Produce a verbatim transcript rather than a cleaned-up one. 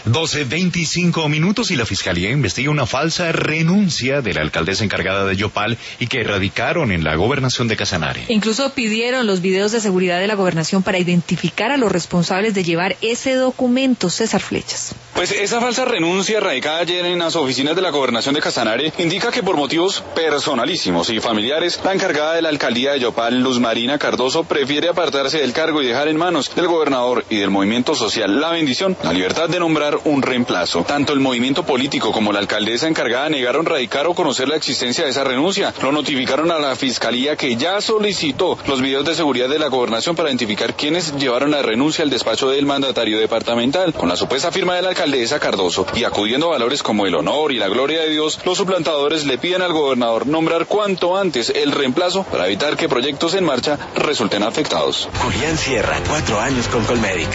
doce veinticinco minutos y la Fiscalía investiga una falsa renuncia de la alcaldesa encargada de Yopal y que radicaron en la gobernación de Casanare. Incluso pidieron los videos de seguridad de la gobernación para identificar a los responsables de llevar ese documento. César Flechas. Pues esa falsa renuncia radicada ayer en las oficinas de la gobernación de Casanare indica que por motivos personalísimos y familiares, la encargada de la alcaldía de Yopal, Luz Marina Cardoso, prefiere apartarse del cargo y dejar en manos del gobernador y del movimiento social La Bendición la libertad de nombrar un reemplazo. Tanto el movimiento político como la alcaldesa encargada negaron radicar o conocer la existencia de esa renuncia. Lo notificaron a la Fiscalía, que ya solicitó los videos de seguridad de la gobernación para identificar quiénes llevaron la renuncia al despacho del mandatario departamental. Con la supuesta firma de la alcaldesa Cardoso y acudiendo a valores como el honor y la gloria de Dios, los suplantadores le piden al gobernador nombrar cuanto antes el reemplazo para evitar que proyectos en marcha resulten afectados. Julián Sierra, cuatro años con Colmedic.